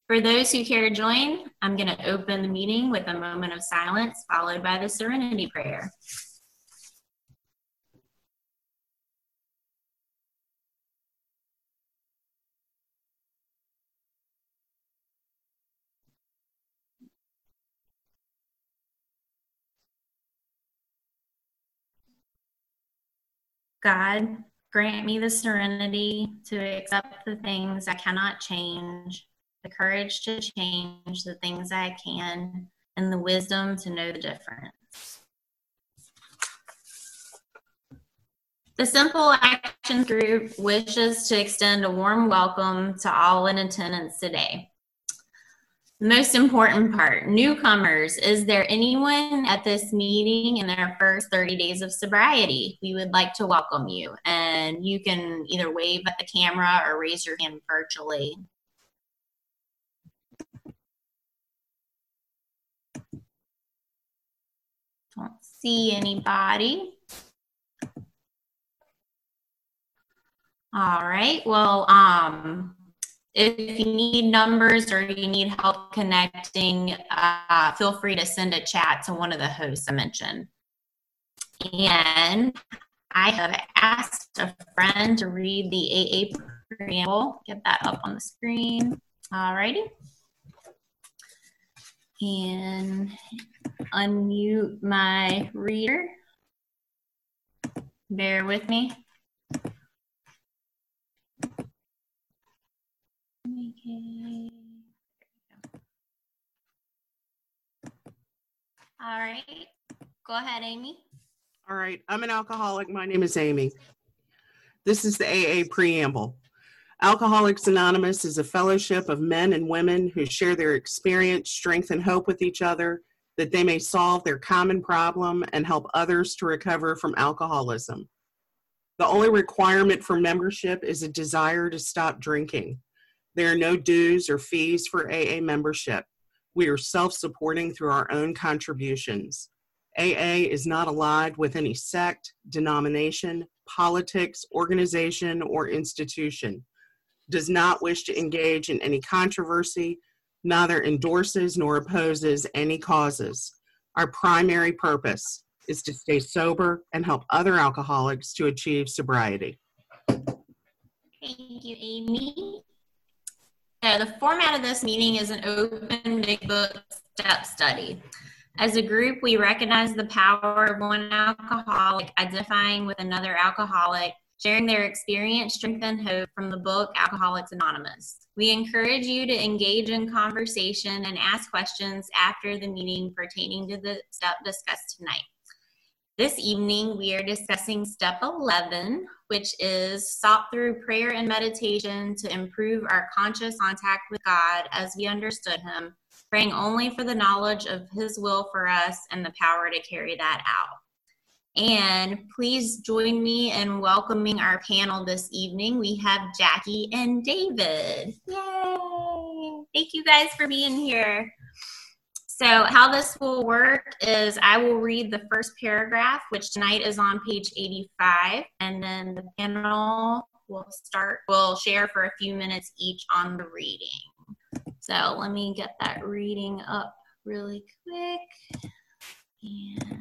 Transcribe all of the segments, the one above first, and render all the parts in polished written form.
For those who care to join, I'm going to open the meeting with a moment of silence, followed by the Serenity Prayer. God, grant me the serenity to accept the things I cannot change, the courage to change the things I can, and the wisdom to know the difference. The Simple Action Group wishes to extend a warm welcome to all in attendance today. The most important part, newcomers, is there anyone at this meeting in their first 30 days of sobriety? We would like to welcome you, and you can either wave at the camera or raise your hand virtually. Don't see anybody. All right, well, if you need numbers or you need help connecting, feel free to send a chat to one of the hosts I mentioned. And I have asked a friend to read the AA preamble. Get that up on the screen. All righty. And unmute my reader. Bear with me. Okay. All right. Go ahead, Amy. All right. I'm an alcoholic. My name is Amy. This is the AA preamble. Alcoholics Anonymous is a fellowship of men and women who share their experience, strength, and hope with each other that they may solve their common problem and help others to recover from alcoholism. The only requirement for membership is a desire to stop drinking. There are no dues or fees for AA membership. We are self-supporting through our own contributions. AA is not allied with any sect, denomination, politics, organization, or institution, does not wish to engage in any controversy, neither endorses nor opposes any causes. Our primary purpose is to stay sober and help other alcoholics to achieve sobriety. Thank you, Amy. So the format of this meeting is an open big book step study. As a group, we recognize the power of one alcoholic identifying with another alcoholic, sharing their experience, strength, and hope from the book Alcoholics Anonymous. We encourage you to engage in conversation and ask questions after the meeting pertaining to the step discussed tonight. This evening, we are discussing step 11, which is sought through prayer and meditation to improve our conscious contact with God as we understood Him, praying only for the knowledge of His will for us and the power to carry that out. And please join me in welcoming our panel this evening. We have Jackie and David. Yay! Thank you guys for being here. So how this will work is I will read the first paragraph, which tonight is on page 85, and then the panel will share for a few minutes each on the reading. So let me get that reading up really quick. And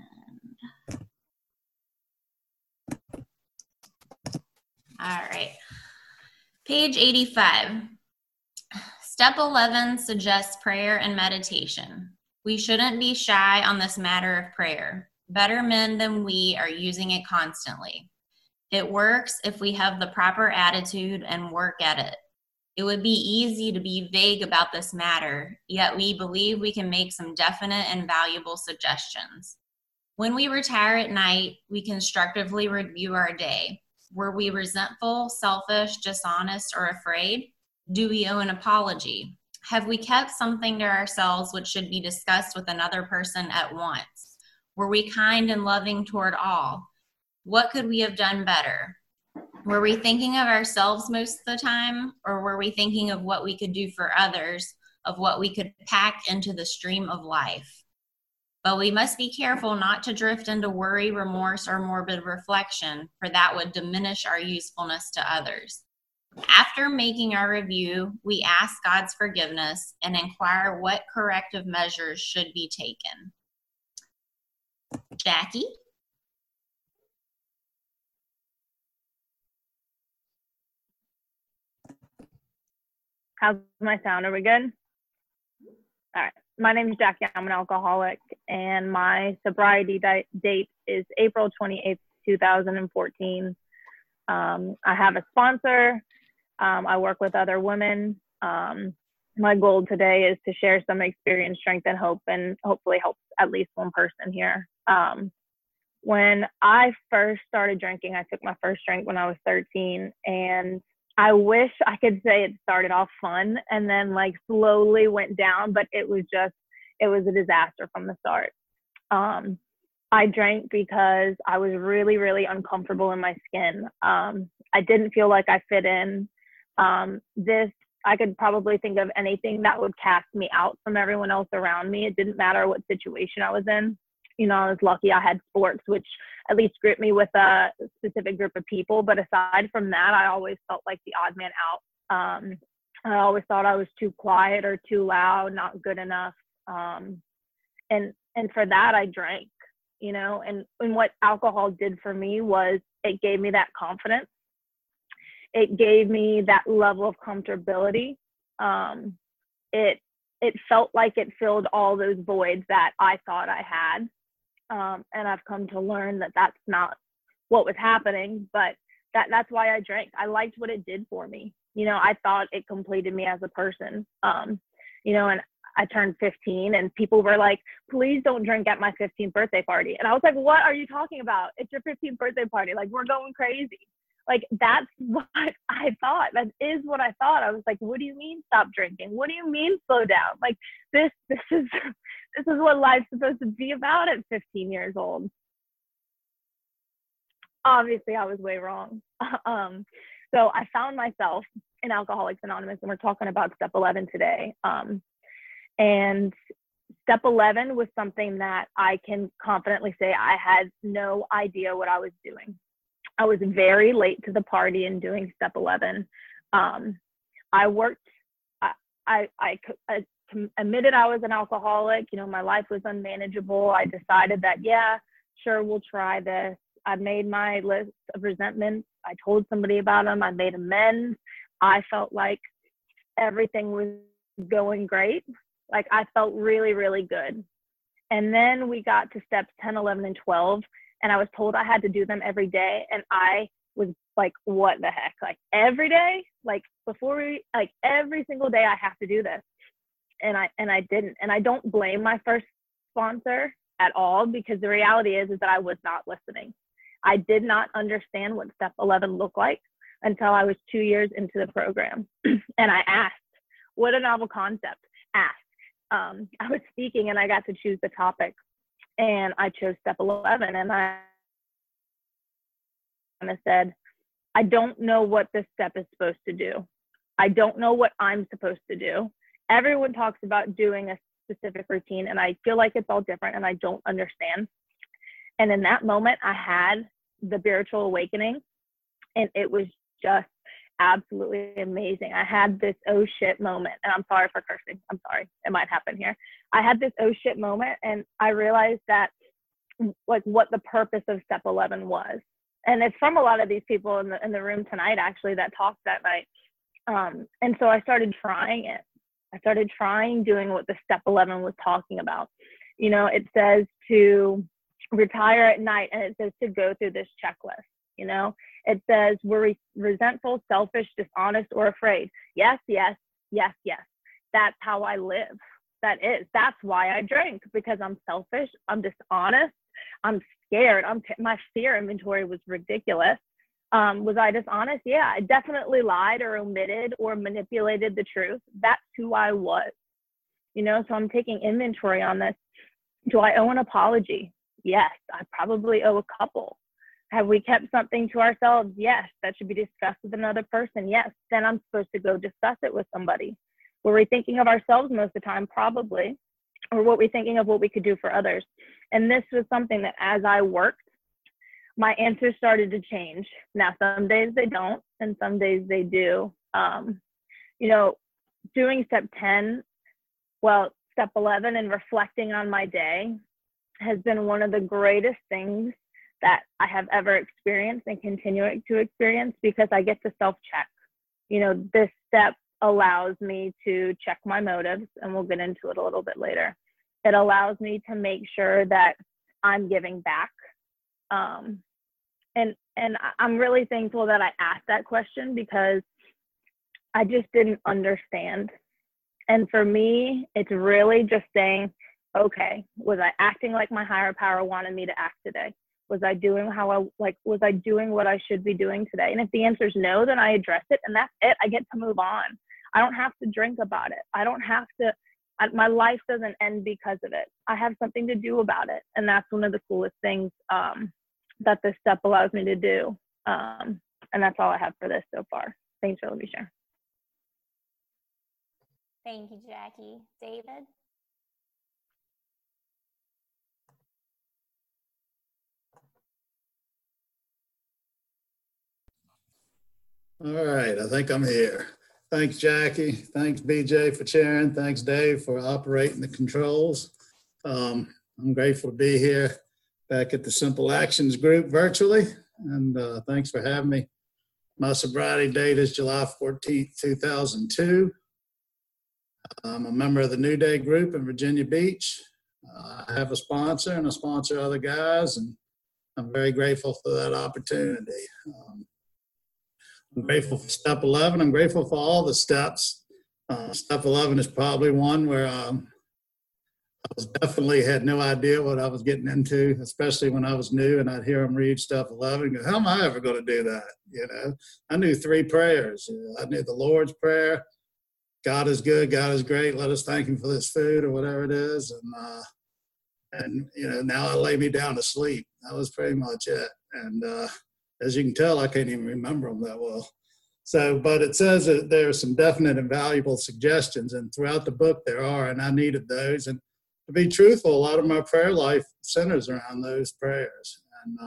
all right, page 85. Step 11 suggests prayer and meditation. We shouldn't be shy on this matter of prayer. Better men than we are using it constantly. It works if we have the proper attitude and work at it. It would be easy to be vague about this matter, yet we believe we can make some definite and valuable suggestions. When we retire at night, we constructively review our day. Were we resentful, selfish, dishonest, or afraid? Do we owe an apology? Have we kept something to ourselves which should be discussed with another person at once? Were we kind and loving toward all? What could we have done better? Were we thinking of ourselves most of the time, or were we thinking of what we could do for others, of what we could pack into the stream of life? But we must be careful not to drift into worry, remorse, or morbid reflection, for that would diminish our usefulness to others. After making our review, we ask God's forgiveness and inquire what corrective measures should be taken. Jackie? How's my sound? Are we good? All right. My name is Jackie. I'm an alcoholic, and my sobriety date is April 28th, 2014. I have a sponsor. I work with other women. My goal today is to share some experience, strength, and hope, and hopefully help at least one person here. When I first started drinking, I took my first drink when I was 13, and I wish I could say it started off fun and then like slowly went down, but it was a disaster from the start. I drank because I was really, really uncomfortable in my skin. I didn't feel like I fit in. I could probably think of anything that would cast me out from everyone else around me. It didn't matter what situation I was in. You know, I was lucky I had sports, which at least grouped me with a specific group of people. But aside from that, I always felt like the odd man out. I always thought I was too quiet or too loud, not good enough. And for that, I drank, you know, and what alcohol did for me was it gave me that confidence. It gave me that level of comfortability. It felt like it filled all those voids that I thought I had. And I've come to learn that that's not what was happening, but that's why I drank. I liked what it did for me. You know, I thought it completed me as a person. You know, and I turned 15 and people were like, please don't drink at my 15th birthday party. And I was like, what are you talking about? It's your 15th birthday party. Like, we're going crazy. Like, that's what I thought. That is what I thought. I was like, what do you mean stop drinking? What do you mean slow down? Like, this is what life's supposed to be about at 15 years old. Obviously, I was way wrong. So I found myself in Alcoholics Anonymous, and we're talking about step 11 today. And step 11 was something that I can confidently say I had no idea what I was doing. I was very late to the party in doing step 11. I admitted I was an alcoholic. You know, my life was unmanageable. I decided that, yeah, sure, we'll try this. I made my list of resentments. I told somebody about them. I made amends. I felt like everything was going great. Like, I felt really, really good. And then we got to steps 10, 11, and 12. And I was told I had to do them every day. And I was like, what the heck? Like, every day? Like, every single day I have to do this. And I didn't. And I don't blame my first sponsor at all, because the reality is that I was not listening. I did not understand what step 11 looked like until I was 2 years into the program. And I asked, what a novel concept. Ask. I was speaking and I got to choose the topic. And I chose step 11, and I said, I don't know what this step is supposed to do. I don't know what I'm supposed to do. Everyone talks about doing a specific routine, and I feel like it's all different, and I don't understand. And in that moment, I had the spiritual awakening, and it was just absolutely amazing. I had this oh shit moment, and I'm sorry for cursing. I'm sorry. It might happen here. I had this oh shit moment, and I realized that like what the purpose of step 11 was. And it's from a lot of these people in the room tonight, actually, that talked that night. And so I started trying it. I started trying doing what the step 11 was talking about. You know, it says to retire at night, and it says to go through this checklist. You know, it says we're resentful, selfish, dishonest, or afraid. Yes, yes, yes, yes. That's how I live. That's why I drink, because I'm selfish, I'm dishonest, I'm scared. My fear inventory was ridiculous. Was I dishonest? Yeah, I definitely lied or omitted or manipulated the truth. That's who I was. You know, so I'm taking inventory on this. Do I owe an apology? Yes, I probably owe a couple. Have we kept something to ourselves? Yes, that should be discussed with another person. Yes, then I'm supposed to go discuss it with somebody. Were we thinking of ourselves most of the time? Probably. Or were we thinking of what we could do for others? And this was something that as I worked, my answers started to change. Now, some days they don't, and some days they do. You know, doing step 10, well, step 11 and reflecting on my day has been one of the greatest things that I have ever experienced and continuing to experience, because I get to self-check. You know, this step allows me to check my motives, and we'll get into it a little bit later. It allows me to make sure that I'm giving back. And I'm really thankful that I asked that question, because I just didn't understand. And for me, it's really just saying, okay, was I acting like my higher power wanted me to act today? Was I doing was I doing what I should be doing today? And if the answer is no, then I address it, and that's it. I get to move on. I don't have to drink about it. I don't have to, my life doesn't end because of it. I have something to do about it. And that's one of the coolest things that this step allows me to do. And that's all I have for this so far. Thanks for letting me share. Thank you, Jackie. David? All right, I think I'm here. Thanks, Jackie. Thanks, BJ, for sharing. Thanks, Dave, for operating the controls. I'm grateful to be here back at the Simple Actions group virtually, and thanks for having me. My sobriety date is July 14th, 2002. I'm a member of the New Day group in Virginia Beach. I have a sponsor, and I sponsor other guys, and I'm very grateful for that opportunity. I'm grateful for step 11. I'm grateful for all the steps. Step 11 is probably one where I definitely had no idea what I was getting into, especially when I was new and I'd hear them read step 11 and go, how am I ever going to do that? You know, I knew 3 prayers. I knew the Lord's Prayer, God is good, God is great, let us thank him for this food, or whatever it is. And you know, now I lay me down to sleep. That was pretty much it. And as you can tell, I can't even remember them that well. So, but it says that there are some definite and valuable suggestions, and throughout the book there are, and I needed those. And to be truthful, a lot of my prayer life centers around those prayers.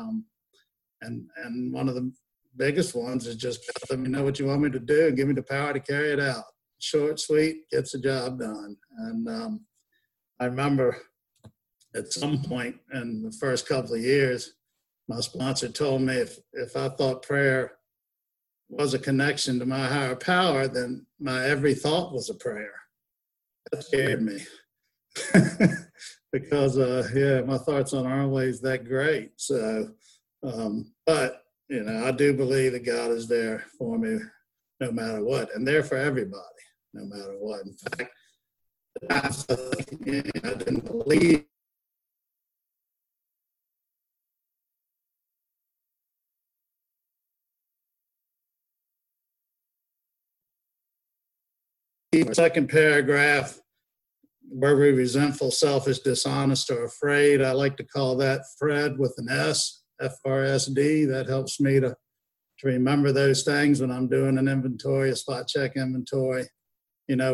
And one of the biggest ones is just let me know what you want me to do and give me the power to carry it out. Short, sweet, gets the job done. And I remember at some point in the first couple of years, my sponsor told me if I thought prayer was a connection to my higher power, then my every thought was a prayer. That scared me. Because my thoughts aren't always that great. So, but you know, I do believe that God is there for me no matter what, and there for everybody no matter what. In fact, I didn't believe the second paragraph, were we resentful, selfish, dishonest, or afraid? I like to call that Fred with an S, FRSD. That helps me to remember those things when I'm doing an inventory, a spot check inventory. You know,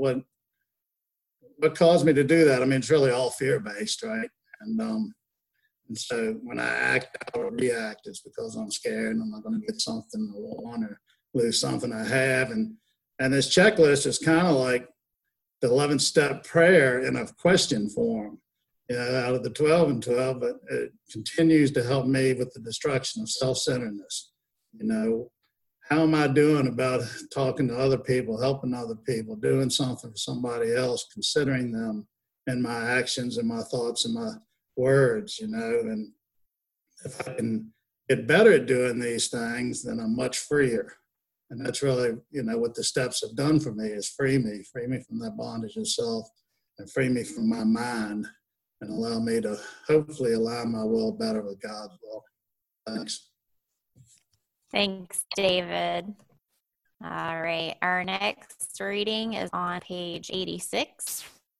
what caused me to do that? I mean, it's really all fear-based, right? And so when I act out or react, it's because I'm scared and I'm not going to get something I want or lose something I have. And this checklist is kind of like the 11-step prayer in a question form, you know, out of the 12 and 12, but it continues to help me with the destruction of self-centeredness. You know, how am I doing about talking to other people, helping other people, doing something for somebody else, considering them in my actions and my thoughts and my words, you know? And if I can get better at doing these things, then I'm much freer. And that's really, you know, what the steps have done for me is free me from that bondage of self, and free me from my mind, and allow me to hopefully align my will better with God's will. Thanks. Thanks, David. All right, our next reading is on page 86.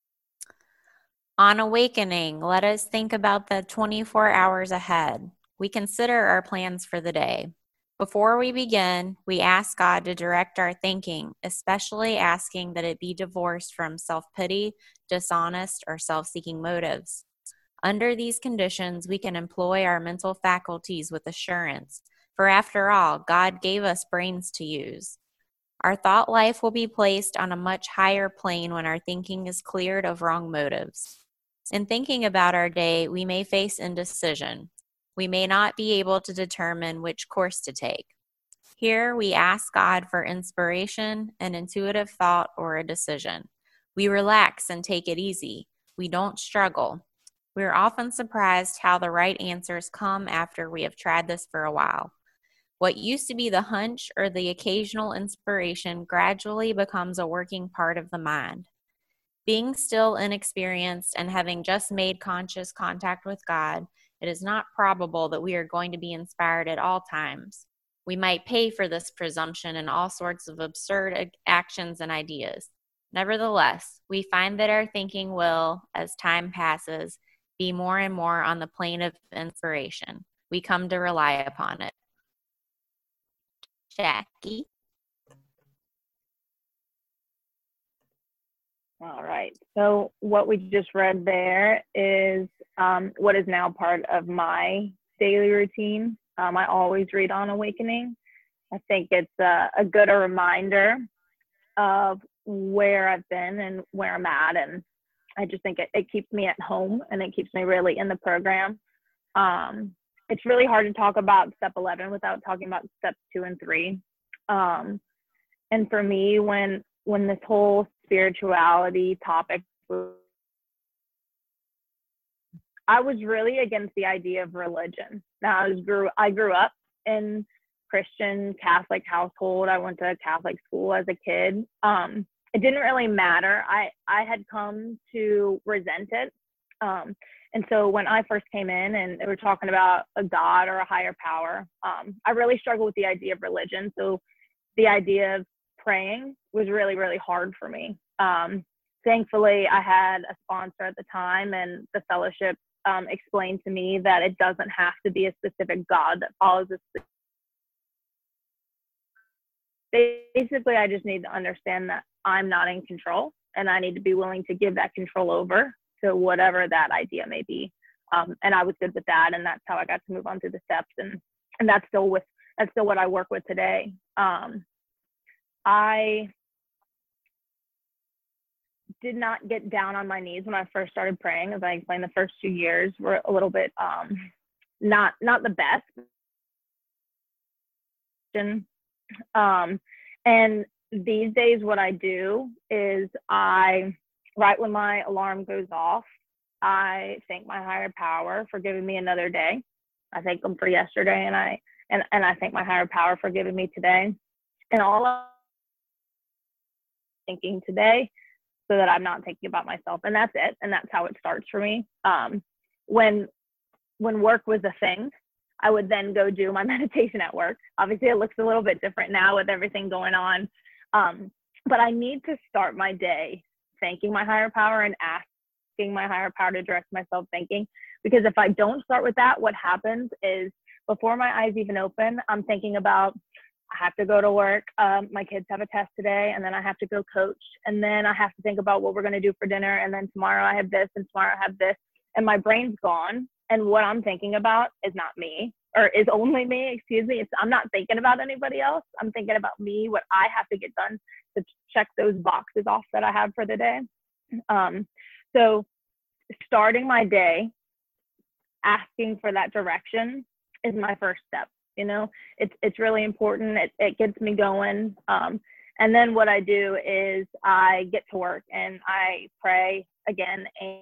On awakening, let us think about the 24 hours ahead. We consider our plans for the day. Before we begin, we ask God to direct our thinking, especially asking that it be divorced from self-pity, dishonest, or self-seeking motives. Under these conditions, we can employ our mental faculties with assurance, for after all, God gave us brains to use. Our thought life will be placed on a much higher plane when our thinking is cleared of wrong motives. In thinking about our day, we may face indecision. We may not be able to determine which course to take. Here, we ask God for inspiration, an intuitive thought, or a decision. We relax and take it easy. We don't struggle. We are often surprised how the right answers come after we have tried this for a while. What used to be the hunch or the occasional inspiration gradually becomes a working part of the mind. Being still inexperienced and having just made conscious contact with God, it is not probable that we are going to be inspired at all times. We might pay for this presumption in all sorts of absurd actions and ideas. Nevertheless, we find that our thinking will, as time passes, be more and more on the plane of inspiration. We come to rely upon it. Jackie? All right. So what we just read there is what is now part of my daily routine. I always read on Awakening. I think it's a good reminder of where I've been and where I'm at. And I just think it keeps me at home and it keeps me really in the program. It's really hard to talk about step 11 without talking about steps 2 and 3. And for me, when this whole spirituality topic, I was really against the idea of religion. Now, I grew up in Christian Catholic household. I went to Catholic school as a kid. It didn't really matter. I had come to resent it. And so when I first came in and they were talking about a God or a higher power, I really struggled with the idea of religion. So the idea of praying was really, really hard for me. Thankfully, I had a sponsor at the time, and the fellowship explained to me that it doesn't have to be a specific God that follows a basically, I just need to understand that I'm not in control, and I need to be willing to give that control over to whatever that idea may be. And I was good with that, and that's how I got to move on through the steps, and that's still what I work with today. I did not get down on my knees when I first started praying. As I explained, the first 2 years were a little bit not the best. And these days what I do is right when my alarm goes off, I thank my higher power for giving me another day. I thank them for yesterday, and I thank my higher power for giving me today. And all I'm thinking today, so that I'm not thinking about myself. And that's it. And that's how it starts for me. When work was a thing, I would then go do my meditation at work. Obviously, it looks a little bit different now with everything going on. But I need to start my day thanking my higher power and asking my higher power to direct myself thinking. Because if I don't start with that, what happens is before my eyes even open, I'm thinking about, I have to go to work. My kids have a test today, and then I have to go coach. And then I have to think about what we're going to do for dinner. And then tomorrow I have this, and tomorrow I have this. And my brain's gone. And what I'm thinking about is not me, or is only me, excuse me. I'm not thinking about anybody else. I'm thinking about me, what I have to get done to check those boxes off that I have for the day. So starting my day, asking for that direction is my first step. You know, it's really important. It gets me going. And then what I do is I get to work and I pray again and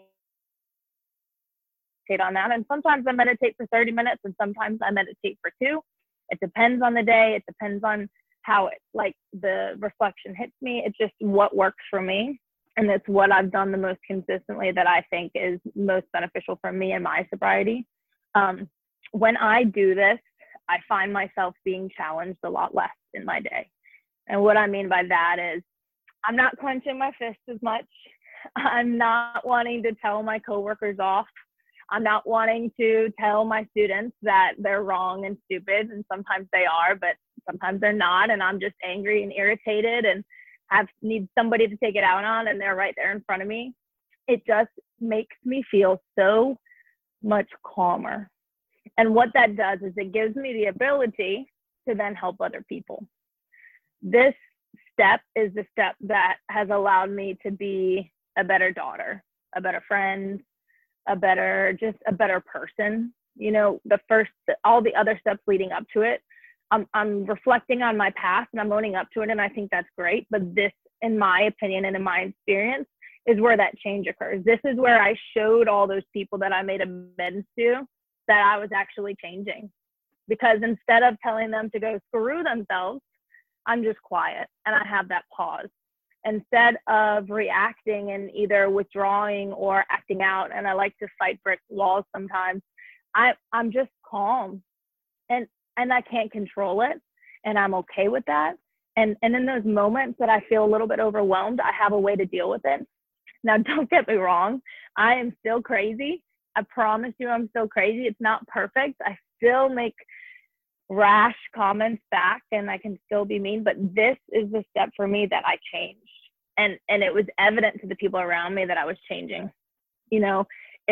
meditate on that. And sometimes I meditate for 30 minutes and sometimes I meditate for 2. It depends on the day. It depends on how the reflection hits me. It's just what works for me. And it's what I've done the most consistently that I think is most beneficial for me and my sobriety. When I do this, I find myself being challenged a lot less in my day. And what I mean by that is I'm not clenching my fists as much. I'm not wanting to tell my coworkers off. I'm not wanting to tell my students that they're wrong and stupid. And sometimes they are, but sometimes they're not. And I'm just angry and irritated and need somebody to take it out on, and they're right there in front of me. It just makes me feel so much calmer. And what that does is it gives me the ability to then help other people. This step is the step that has allowed me to be a better daughter, a better friend, just a better person. You know, all the other steps leading up to it, I'm reflecting on my past and I'm owning up to it, and I think that's great. But this, in my opinion and in my experience, is where that change occurs. This is where I showed all those people that I made amends to that I was actually changing. Because instead of telling them to go screw themselves, I'm just quiet and I have that pause. Instead of reacting and either withdrawing or acting out, and I like to fight brick walls sometimes, I'm just calm, and I can't control it, and I'm okay with that. And in those moments that I feel a little bit overwhelmed, I have a way to deal with it. Now, don't get me wrong, I am still crazy. I promise you I'm still crazy. It's not perfect. I still make rash comments back and I can still be mean, but this is the step for me that I changed. And it was evident to the people around me that I was changing. You know,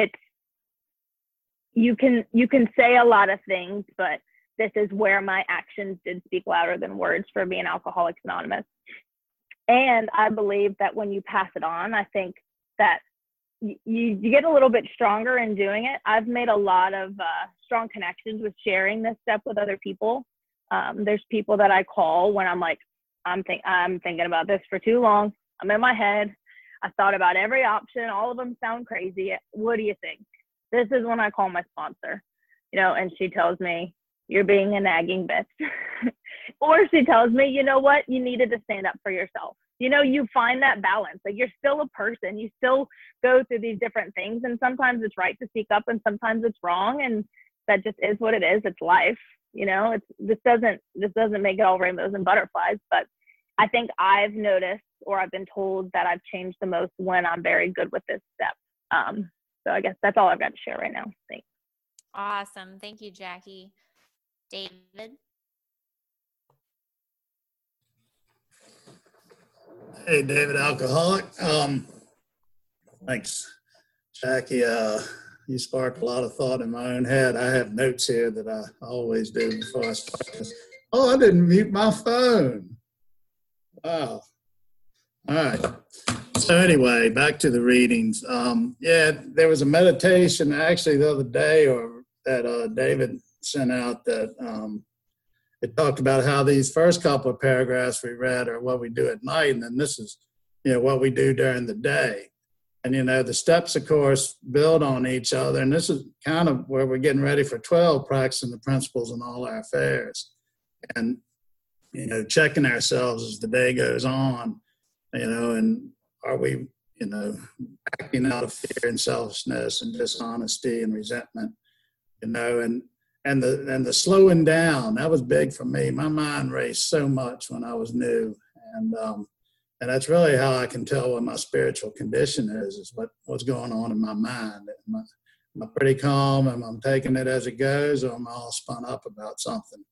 you can say a lot of things, but this is where my actions did speak louder than words for me in Alcoholics Anonymous. And I believe that when you pass it on, I think that you get a little bit stronger in doing it. I've made a lot of strong connections with sharing this step with other people. There's people that I call when I'm like, I'm thinking about this for too long. I'm in my head. I thought about every option. All of them sound crazy. What do you think? This is when I call my sponsor, you know, and she tells me, you're being a nagging bitch. Or she tells me, you know what? You needed to stand up for yourself. You know, you find that balance. Like, you're still a person. You still go through these different things. And sometimes it's right to speak up and sometimes it's wrong. And that just is what it is. It's life. You know, this doesn't make it all rainbows and butterflies. But I think I've noticed, or I've been told, that I've changed the most when I'm very good with this step. So I guess that's all I've got to share right now. Thanks. Awesome. Thank you, Jackie. David? Hey, David, alcoholic. Thanks, Jackie. You sparked a lot of thought in my own head. I have notes here that I always do before I start this. Oh, I didn't mute my phone. Wow. All right. So anyway, back to the readings. Yeah, there was a meditation actually the other day, or that David sent out, that it talked about how these first couple of paragraphs we read are what we do at night, and then this is, you know, what we do during the day. And, you know, the steps, of course, build on each other, and this is kind of where we're getting ready for 12, practicing the principles in all our affairs. And, you know, checking ourselves as the day goes on, you know, and are we, you know, acting out of fear and selfishness and dishonesty and resentment, you know, and the slowing down, that was big for me. My mind raced so much when I was new. And that's really how I can tell what my spiritual condition is what's going on in my mind. Am I pretty calm? Am I taking it as it goes, or am I all spun up about something?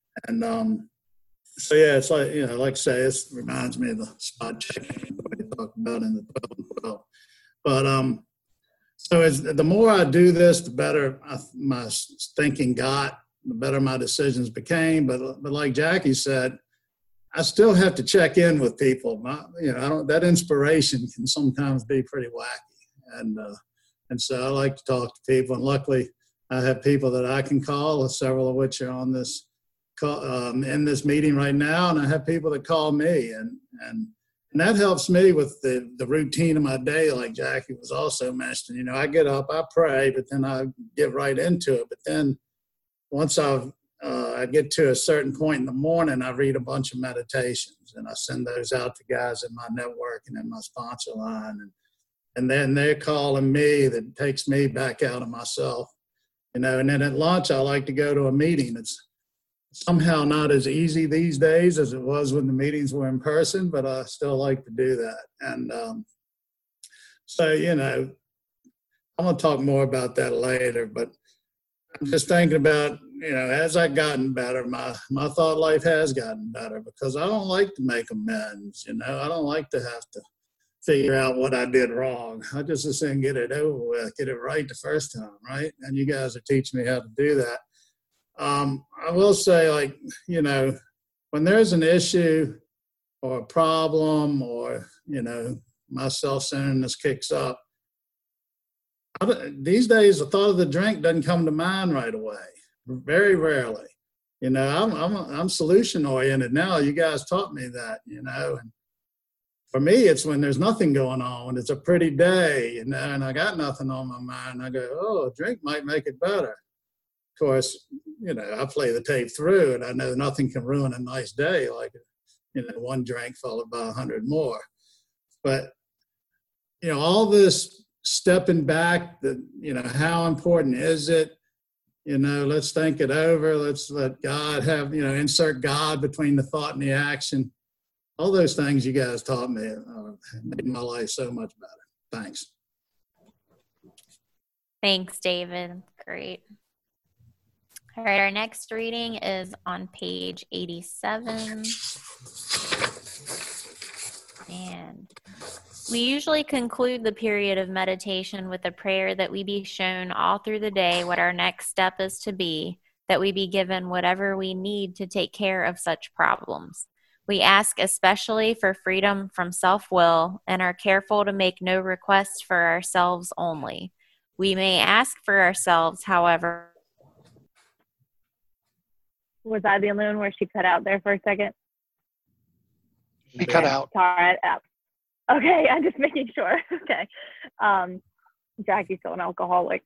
And so, yeah, it's like, you know, like I say, it reminds me of the spot checking we talked about in the 12 and 12. But so the more I do this, the better my thinking got, the better my decisions became. But like Jackie said, I still have to check in with people. You know, that inspiration can sometimes be pretty wacky. And so I like to talk to people. And luckily, I have people that I can call, several of which are on this in this meeting right now, and I have people that call me, and that helps me with the routine of my day, like Jackie was also mentioning. You know, I get up, I pray, but then I get right into it. But then once I get to a certain point in the morning, I read a bunch of meditations, and I send those out to guys in my network and in my sponsor line, and then they're calling me. That takes me back out of myself, you know. And then at lunch, I like to go to a meeting. It's somehow not as easy these days as it was when the meetings were in person, but I still like to do that. And so, you know, I'm going to talk more about that later, but I'm just thinking about, you know, as I've gotten better, my thought life has gotten better, because I don't like to make amends, you know. I don't like to have to figure out what I did wrong. I just as soon get it over with, get it right the first time, right? And you guys are teaching me how to do that. I will say, like, you know, when there's an issue or a problem or, you know, my self-centeredness kicks up, these days the thought of the drink doesn't come to mind right away. Very rarely. You know, I'm solution oriented now. You guys taught me that, you know, and for me, it's when there's nothing going on, when it's a pretty day, you know, and I got nothing on my mind. I go, oh, a drink might make it better. Of course, you know, I play the tape through and I know nothing can ruin a nice day like, you know, one drink followed by 100 more. But, you know, all this stepping back, you know, how important is it? You know, let's think it over. Let's let God have, you know, insert God between the thought and the action. All those things you guys taught me made my life so much better. Thanks. Thanks, David. Great. All right, our next reading is on page 87. And we usually conclude the period of meditation with a prayer that we be shown all through the day what our next step is to be, that we be given whatever we need to take care of such problems. We ask especially for freedom from self-will and are careful to make no requests for ourselves only. We may ask for ourselves, however. Was I the only one where she cut out there for a second? She cut out. Sorry. Okay, I'm just making sure. Okay. Jackie's still an alcoholic.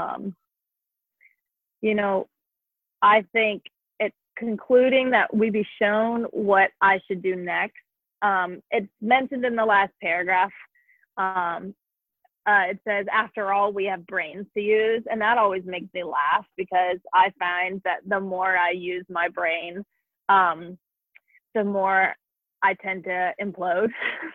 You know, I think it's concluding that we be shown what I should do next. It's mentioned in the last paragraph. It says, after all, we have brains to use. And that always makes me laugh because I find that the more I use my brain, the more I tend to implode.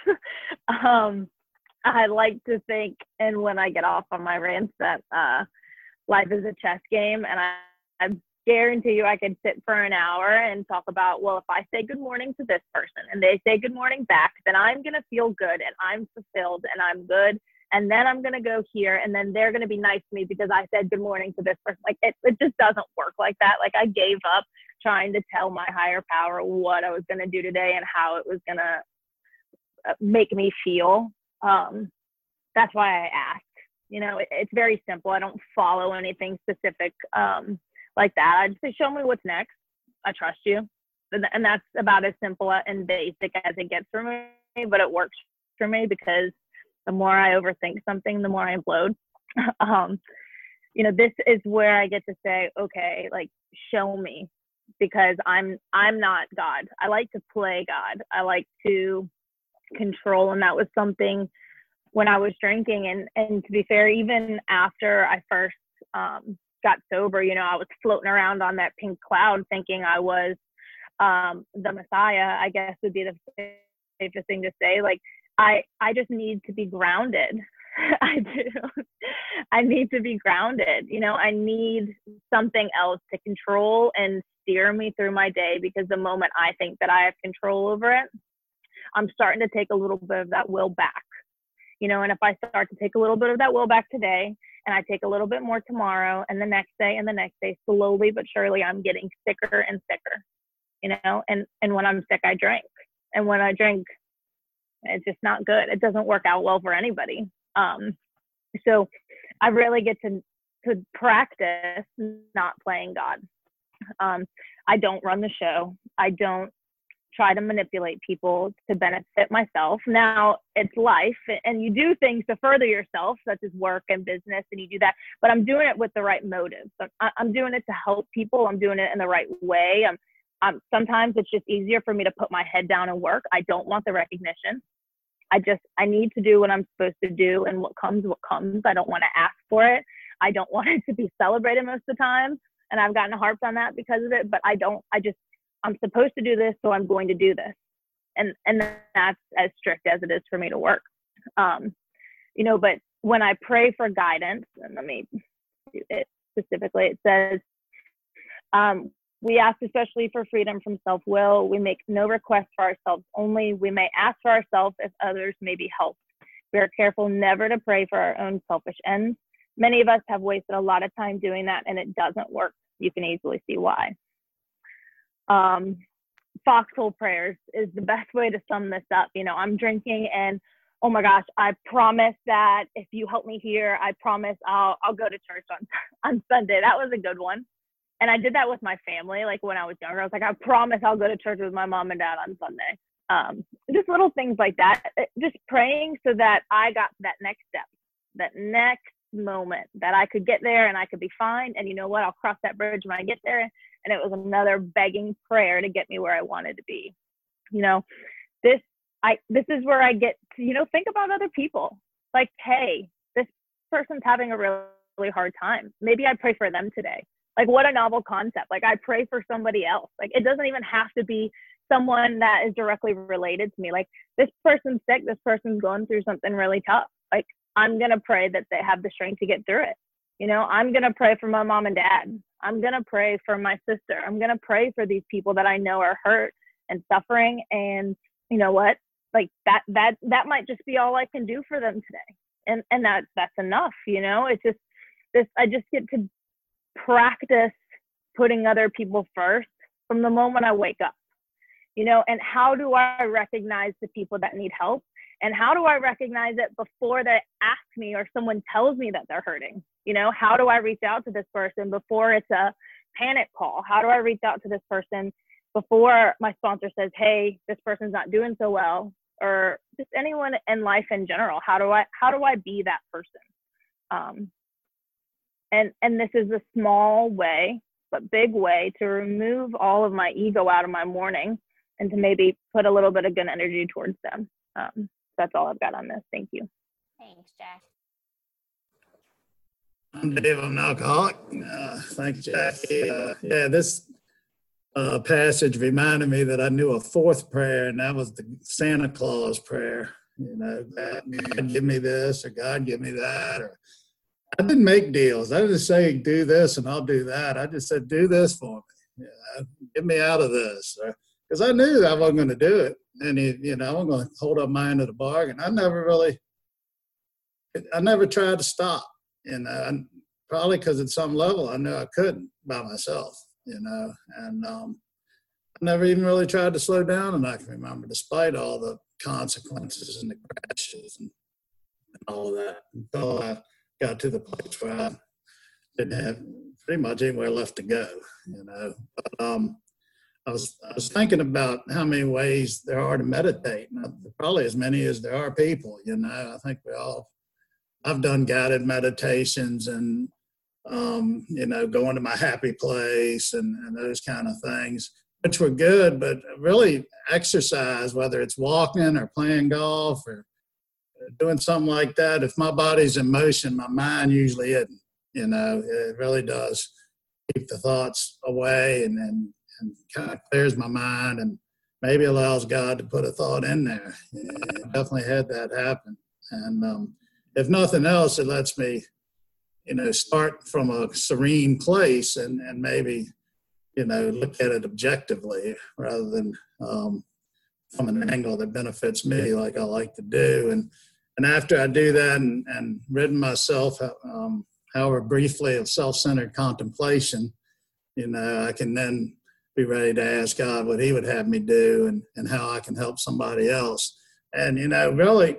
I like to think, and when I get off on my rants, that life is a chess game. And I guarantee you I could sit for an hour and talk about, well, if I say good morning to this person and they say good morning back, then I'm going to feel good and I'm fulfilled and I'm good. And then I'm going to go here and then they're going to be nice to me because I said good morning to this person. Like it just doesn't work like that. Like I gave up trying to tell my higher power what I was going to do today and how it was going to make me feel. That's why I ask. You know, it's very simple. I don't follow anything specific like that. I just say, show me what's next. I trust you. And that's about as simple and basic as it gets for me, but it works for me because the more I overthink something, the more I implode. You know, this is where I get to say, okay, like, show me, because I'm not God. I like to play God. I like to control. And that was something when I was drinking. And to be fair, even after I first got sober, you know, I was floating around on that pink cloud thinking I was the Messiah, I guess would be the safest thing to say. Like, I just need to be grounded. I do. I need to be grounded. You know, I need something else to control and steer me through my day, because the moment I think that I have control over it, I'm starting to take a little bit of that will back. You know, and if I start to take a little bit of that will back today, and I take a little bit more tomorrow and the next day and the next day, slowly but surely, I'm getting sicker and sicker, you know, and when I'm sick, I drink. And when I drink, it's just not good. It doesn't work out well for anybody. So I really get to practice not playing God. I don't run the show. I don't try to manipulate people to benefit myself. Now, it's life, and you do things to further yourself, such as work and business, and you do that, but I'm doing it with the right motive. So I'm doing it to help people. I'm doing it in the right way. Sometimes it's just easier for me to put my head down and work. I don't want the recognition. I need to do what I'm supposed to do, and what comes. I don't want to ask for it. I don't want it to be celebrated most of the time. And I've gotten harped on that because of it, but I'm supposed to do this, so I'm going to do this. And that's as strict as it is for me to work. You know, but when I pray for guidance, and let me do it specifically, it says, We ask especially for freedom from self-will. We make no request for ourselves only. We may ask for ourselves if others may be helped. We are careful never to pray for our own selfish ends. Many of us have wasted a lot of time doing that, and it doesn't work. You can easily see why. Foxhole prayers is the best way to sum this up. You know, I'm drinking and, oh my gosh, I promise that if you help me here, I promise I'll go to church on Sunday. That was a good one. And I did that with my family. Like when I was younger, I was like, I promise I'll go to church with my mom and dad on Sunday. Just little things like that. Just praying so that I got that next step, that next moment that I could get there and I could be fine. And you know what? I'll cross that bridge when I get there. And it was another begging prayer to get me where I wanted to be. You know, this is where I get to, you know, think about other people. Like, hey, this person's having a really hard time. Maybe I pray for them today. Like, what a novel concept. Like, I pray for somebody else. Like, it doesn't even have to be someone that is directly related to me. Like, this person's sick. This person's going through something really tough. Like, I'm going to pray that they have the strength to get through it. You know, I'm going to pray for my mom and dad. I'm going to pray for my sister. I'm going to pray for these people that I know are hurt and suffering. And you know what? Like that might just be all I can do for them today. And that's enough. You know, it's just this, I just get to practice putting other people first from the moment I wake up, you know. And how do I recognize the people that need help? And how do I recognize it before they ask me or someone tells me that they're hurting? You know, how do I reach out to this person before it's a panic call? How do I reach out to this person before my sponsor says, hey, this person's not doing so well? Or just anyone in life in general. How do I be that person? And this is a small way, but big way to remove all of my ego out of my morning and to maybe put a little bit of good energy towards them. That's all I've got on this. Thank you. Thanks, Jack. I'm Dave. I'm an alcoholic. Thank you, Jackie. This passage reminded me that I knew a fourth prayer, and that was the Santa Claus prayer. You know, God give me this, or God give me that. Or I didn't make deals. I didn't say do this and I'll do that. I just said do this for me. Get me out of this, because I knew I wasn't going to do it, and I wasn't going to hold up my end of the bargain. I never tried to stop. And probably because at some level I knew I couldn't by myself, and I never even really tried to slow down. And I can remember, despite all the consequences and the crashes and all of that, until I got to the place where I didn't have pretty much anywhere left to go, But I was thinking about how many ways there are to meditate. Probably as many as there are people, I think I've done guided meditations and, going to my happy place and those kind of things, which were good, but really exercise, whether it's walking or playing golf or doing something like that, if my body's in motion, my mind usually isn't, it really does keep the thoughts away and kind of clears my mind and maybe allows God to put a thought in there. Definitely had that happen. And, if nothing else, it lets me, start from a serene place and maybe, look at it objectively rather than from an angle that benefits me, like I like to do. And after I do that and rid myself, however briefly, of self-centered contemplation, I can then be ready to ask God what He would have me do and how I can help somebody else. And, really,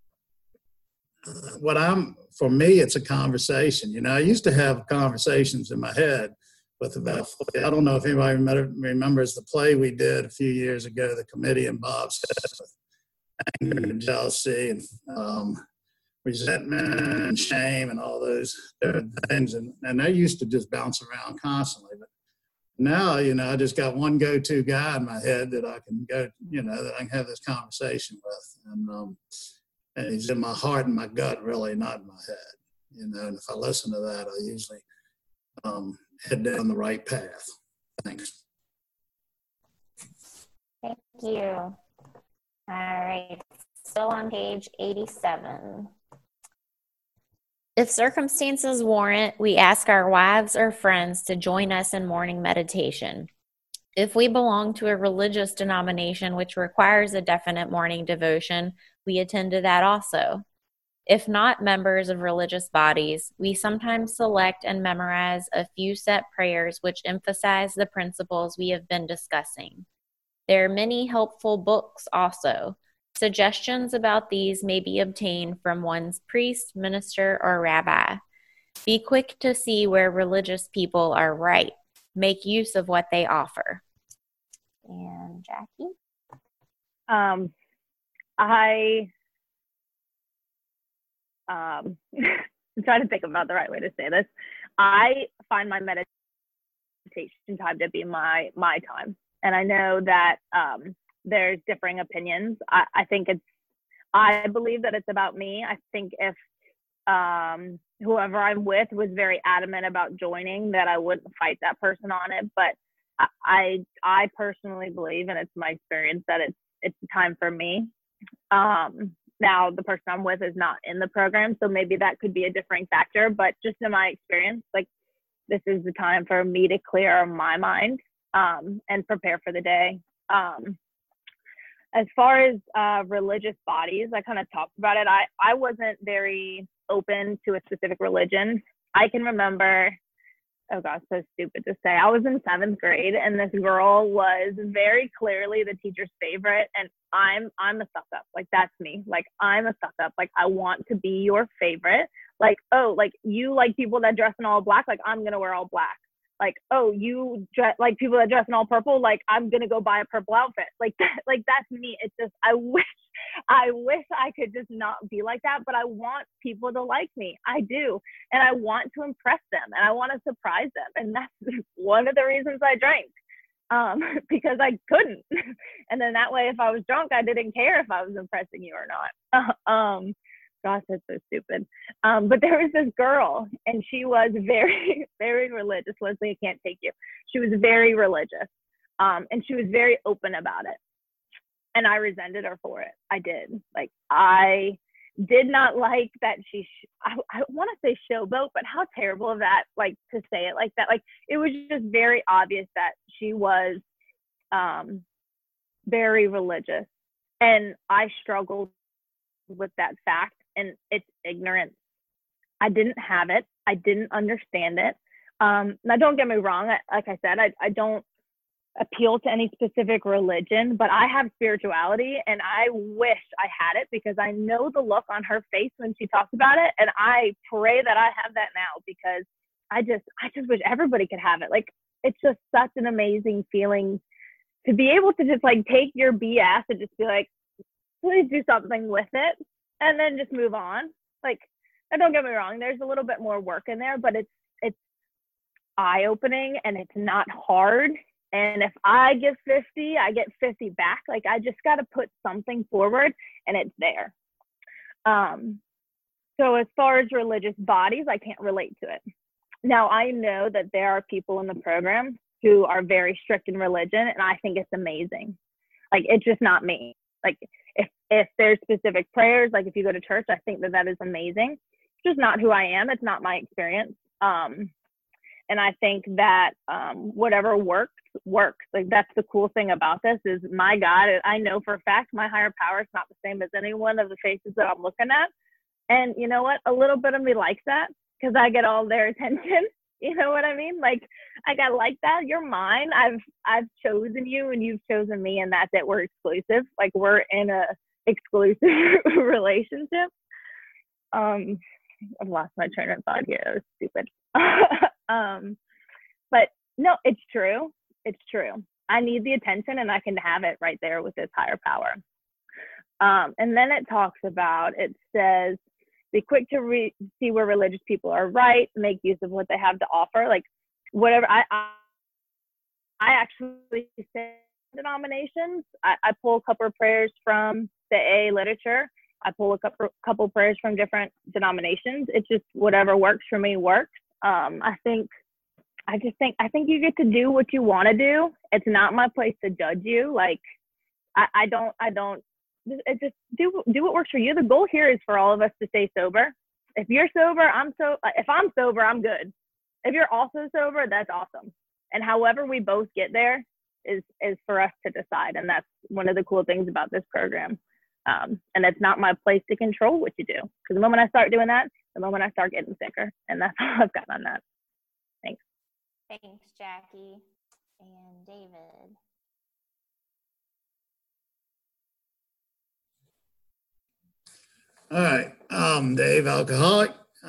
for me, it's a conversation. I used to have conversations in my head with about, I don't know if anybody remembers the play we did a few years ago, The Committee in Bob's Head, with anger and jealousy and resentment and shame and all those different things. And they used to just bounce around constantly. But now, I just got one go-to guy in my head that I can go, that I can have this conversation with. And he's in my heart and my gut, really, not in my head. And if I listen to that, I usually head down the right path. Thanks. Thank you. All right. Still on page 87. If circumstances warrant, we ask our wives or friends to join us in morning meditation. If we belong to a religious denomination which requires a definite morning devotion, we attend to that also. If not members of religious bodies, we sometimes select and memorize a few set prayers which emphasize the principles we have been discussing. There are many helpful books also. Suggestions about these may be obtained from one's priest, minister, or rabbi. Be quick to see where religious people are right. Make use of what they offer. And Jackie? I'm trying to think about the right way to say this. I find my meditation time to be my time. And I know that there's differing opinions. I believe that it's about me. I think if whoever I'm with was very adamant about joining, that I wouldn't fight that person on it. But I personally believe, and it's my experience, that it's time for me. Now the person I'm with is not in the program, so maybe that could be a differing factor, but just in my experience, like, this is the time for me to clear my mind and prepare for the day. As far as religious bodies, I kind of talked about it. I wasn't very open to a specific religion. I can remember, oh gosh, so stupid to say, I was in 7th grade and this girl was very clearly the teacher's favorite, and I'm a suck up. Like, that's me. Like, I'm a suck up. Like, I want to be your favorite. Like, oh, like, you like people that dress in all black, like, I'm gonna wear all black. Like, oh, you like people that dress in all purple, like, I'm gonna go buy a purple outfit. Like that's me. It's just, I wish I could just not be like that, but I want people to like me. I do. And I want to impress them, and I want to surprise them. And that's one of the reasons I drank, because I couldn't. And then that way, if I was drunk, I didn't care if I was impressing you or not. Gosh, that's so stupid. But there was this girl, and she was very, very religious. Leslie, I can't take you. She was very religious, and she was very open about it. And I resented her for it. I did. Like, I did not like that she, I want to say showboat, but how terrible of that, like, to say it like that. Like, it was just very obvious that she was very religious. And I struggled with that fact, and it's ignorance. I didn't have it. I didn't understand it. Now, don't get me wrong. Like I said, I don't appeal to any specific religion, but I have spirituality, and I wish I had it, because I know the look on her face when she talks about it, and I pray that I have that now, because I just wish everybody could have it. Like, it's just such an amazing feeling to be able to just, like, take your BS and just be like, please do something with it, and then just move on. Like, and don't get me wrong, there's a little bit more work in there, but it's eye-opening, and it's not hard. And if I give 50, I get 50 back. Like, I just got to put something forward, and it's there. So as far as religious bodies, I can't relate to it. Now, I know that there are people in the program who are very strict in religion, and I think it's amazing. Like, it's just not me. Like, if there's specific prayers, like if you go to church, I think that is amazing. It's just not who I am. It's not my experience. And I think that whatever works. Like, that's the cool thing about this is, my God, I know for a fact my higher power is not the same as any one of the faces that I'm looking at. And you know what? A little bit of me likes that, because I get all their attention. You know what I mean? Like, I got like that. You're mine. I've chosen you, and you've chosen me, and that's it. We're exclusive. Like, we're in a exclusive relationship. I've lost my train of thought here. That was stupid. But no, it's true. It's true. I need the attention, and I can have it right there with this higher power. And then it talks about, it says, be quick to see where religious people are right, make use of what they have to offer. Like, whatever, I actually say denominations. I pull a couple of prayers from the AA literature. I pull a couple prayers from different denominations. It's just whatever works for me works. I think you get to do what you want to do. It's not my place to judge you. Like, I don't, it's just do what works for you. The goal here is for all of us to stay sober. If you're sober, if I'm sober, I'm good. If you're also sober, that's awesome. And however we both get there, is for us to decide. And that's one of the cool things about this program. And it's not my place to control what you do. Because the moment I start doing that, the moment I start getting sicker. And that's all I've got on that. Thanks. Thanks, Jackie. And David. All right, Dave, alcoholic.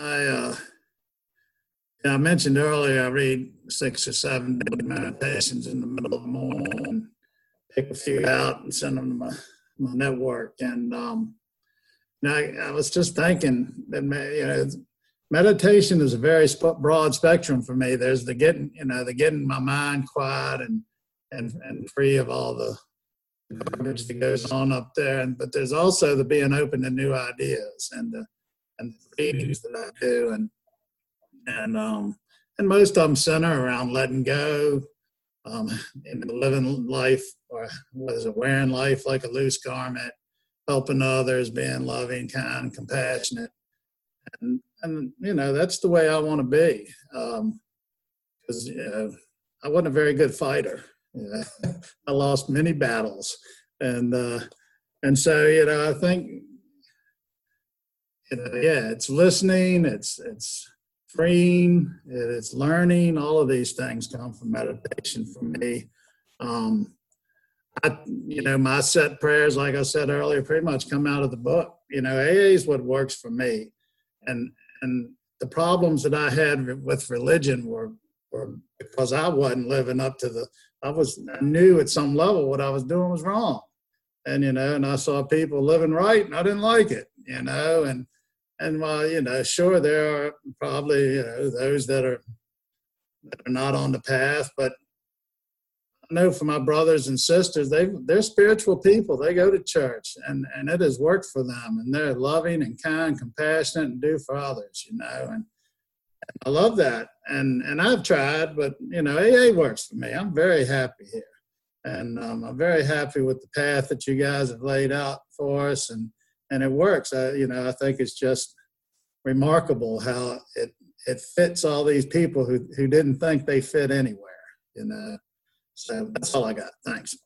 I mentioned earlier I read 6 or 7 daily meditations in the middle of the morning, pick a few out and send them to my network. And I was just thinking that meditation is a very broad spectrum for me. There's the getting my mind quiet and free of all the garbage that goes on up there, but there's also the being open to new ideas and the readings that I do, and most of them center around letting go, living life, or what is it, wearing life like a loose garment, helping others, being loving, kind, compassionate, and that's the way I want to be, because I wasn't a very good fighter. I lost many battles, and so I think it's listening, it's freeing, it's learning. All of these things come from meditation for me. My set prayers, like I said earlier, pretty much come out of the book. AA is what works for me, and the problems that I had with religion were because I wasn't living up to I knew at some level what I was doing was wrong. And I saw people living right and I didn't like it, and while, sure, there are probably, those that are not on the path, but I know for my brothers and sisters, they're spiritual people. They go to church and it has worked for them, and they're loving and kind, compassionate, and do for others, and I love that. And I've tried, but, AA works for me. I'm very happy here. And I'm very happy with the path that you guys have laid out for us. And it works. I think it's just remarkable how it fits all these people who didn't think they fit anywhere, So that's all I got. Thanks.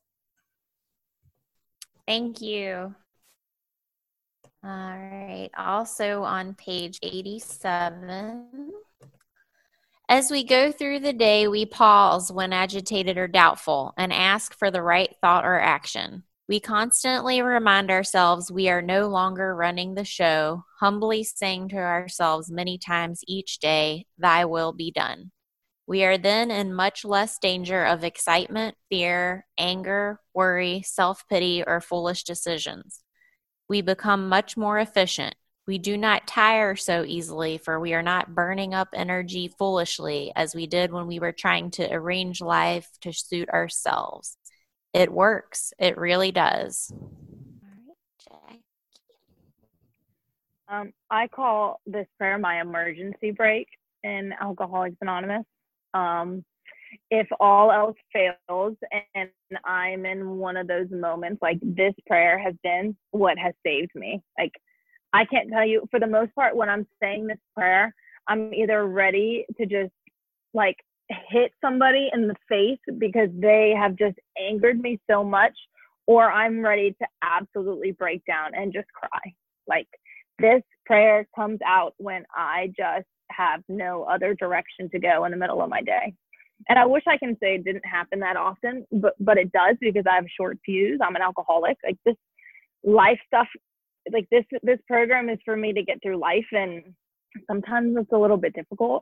Thank you. All right. Also on page 87. As we go through the day, we pause when agitated or doubtful and ask for the right thought or action. We constantly remind ourselves we are no longer running the show, humbly saying to ourselves many times each day, "Thy will be done." We are then in much less danger of excitement, fear, anger, worry, self-pity, or foolish decisions. We become much more efficient. We do not tire so easily, for we are not burning up energy foolishly as we did when we were trying to arrange life to suit ourselves. It works. It really does. All right, Jackie. I call this prayer my emergency break in Alcoholics Anonymous. If all else fails and I'm in one of those moments, like this prayer has been what has saved me. Like, I can't tell you, for the most part, when I'm saying this prayer, I'm either ready to just like hit somebody in the face because they have just angered me so much, or I'm ready to absolutely break down and just cry. Like, this prayer comes out when I just have no other direction to go in the middle of my day. And I wish I can say it didn't happen that often, but it does, because I have a short fuse. I'm an alcoholic. Like, this life stuff, like this program is for me to get through life, and sometimes it's a little bit difficult.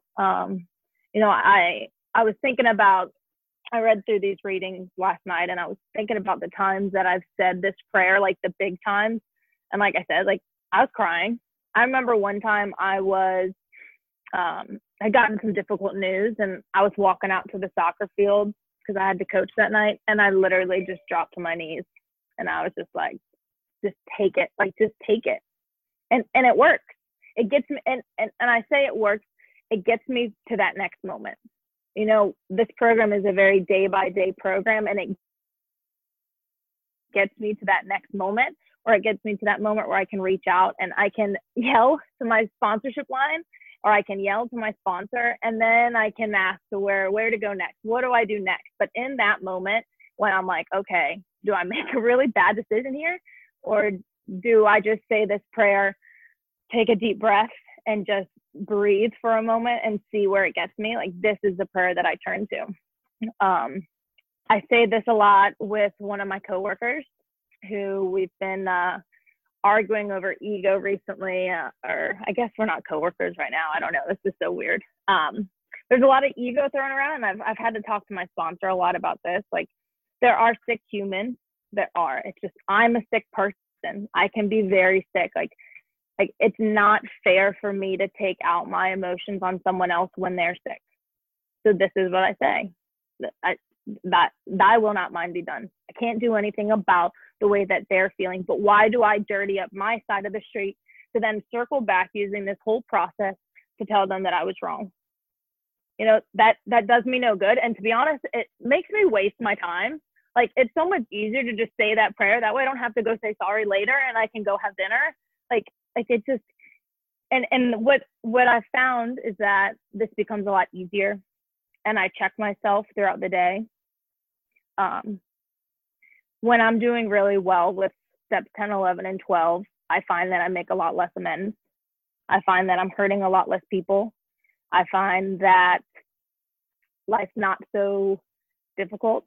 I was thinking about, I read through these readings last night, and I was thinking about the times that I've said this prayer, like the big times. And like I said, like, I was crying. I remember one time I gotten some difficult news, and I was walking out to the soccer field because I had to coach that night, and I literally just dropped to my knees, and I was just like, just take it, like, just take it. And it works. It gets me, and I say it works, it gets me to that next moment. This program is a very day-by-day program, and it gets me to that next moment, or it gets me to that moment where I can reach out and I can yell to my sponsorship line, or I can yell to my sponsor, and then I can ask to where to go next. What do I do next? But in that moment, when I'm like, okay, do I make a really bad decision here? Or do I just say this prayer, take a deep breath, and just breathe for a moment and see where it gets me? Like, this is the prayer that I turn to. I say this a lot with one of my coworkers who we've been arguing over ego recently, or I guess we're not coworkers right now. I don't know. This is so weird. There's a lot of ego thrown around, and I've had to talk to my sponsor a lot about this. Like, there are sick humans. There are. It's just, I'm a sick person. I can be very sick. Like it's not fair for me to take out my emotions on someone else when they're sick. So this is what I say. That thy will not mine be done. I can't do anything about the way that they're feeling, but why do I dirty up my side of the street to then circle back using this whole process to tell them that I was wrong? You know, that does me no good. And to be honest, it makes me waste my time. Like, it's so much easier to just say that prayer. That way I don't have to go say sorry later and I can go have dinner. Like it just, and what I found is that this becomes a lot easier, and I check myself throughout the day. When I'm doing really well with steps 10, 11, and 12, I find that I make a lot less amends. I find that I'm hurting a lot less people. I find that life's not so difficult.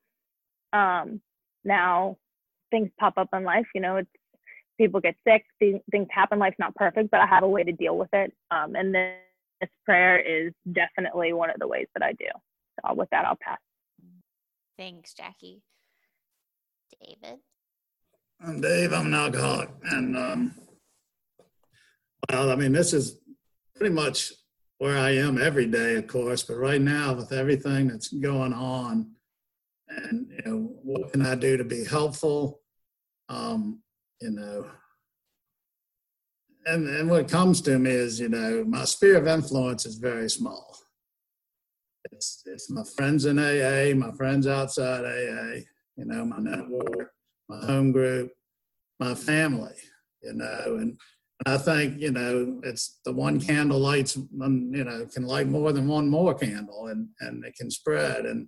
Now, things pop up in life, you know, it's, people get sick, things happen, life's not perfect, but I have a way to deal with it. And this prayer is definitely one of the ways that I do. So with that, I'll pass. Thanks, Jackie. David? I'm Dave. I'm an alcoholic. And, well, I mean, this is pretty much where I am every day, of course, but right now with everything that's going on, and, you know, what can I do to be helpful? You know, and what comes to me is, you know, my sphere of influence is very small. It's my friends in AA, my friends outside AA, you know, my network, my home group, my family, you know, and I think, you know, it's the one candle lights, you know, can light more than one more candle, and it can spread. And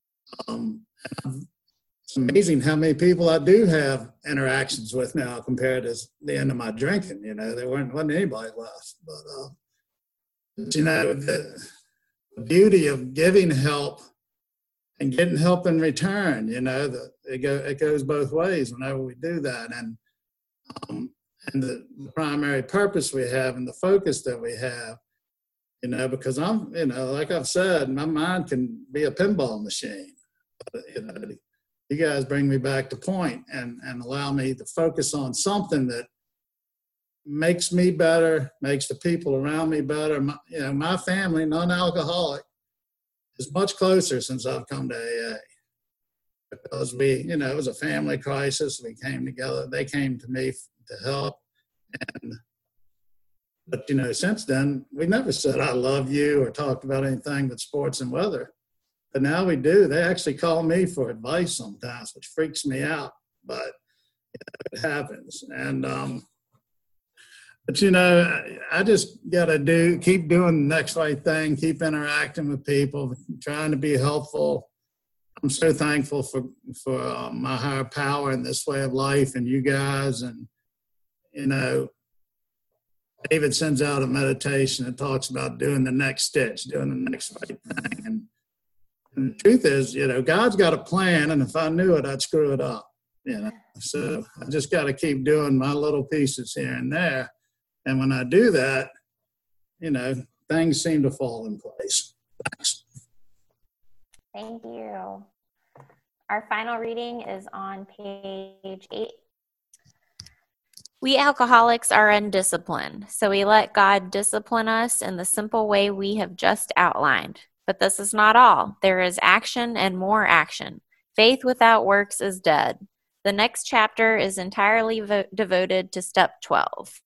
it's amazing how many people I do have interactions with now compared to the end of my drinking. You know, there wasn't anybody left. But you know, the beauty of giving help and getting help in return, you know, it goes both ways whenever we do that. And the primary purpose we have and the focus that we have, you know, because I'm, you know, like I've said, my mind can be a pinball machine. But, you know, you guys bring me back to point and allow me to focus on something that makes me better, makes the people around me better. You know, my family, non-alcoholic, is much closer since I've come to AA. Because we, you know, it was a family crisis. We came together. They came to me to help. But, you know, since then, we never said, I love you, or talked about anything but sports and weather. But now we do. They actually call me for advice sometimes, which freaks me out, but you know, it happens. And, but you know, I just got to keep doing the next right thing, keep interacting with people, trying to be helpful. I'm so thankful for my higher power and this way of life and you guys. And, you know, David sends out a meditation that talks about doing the next stitch, doing the next right thing. And the truth is, you know, God's got a plan, and if I knew it, I'd screw it up, you know. So I just got to keep doing my little pieces here and there. And when I do that, you know, things seem to fall in place. Thanks. Thank you. Our final reading is on page 8. We alcoholics are undisciplined, so we let God discipline us in the simple way we have just outlined. But this is not all. There is action and more action. Faith without works is dead. The next chapter is entirely devoted to step 12.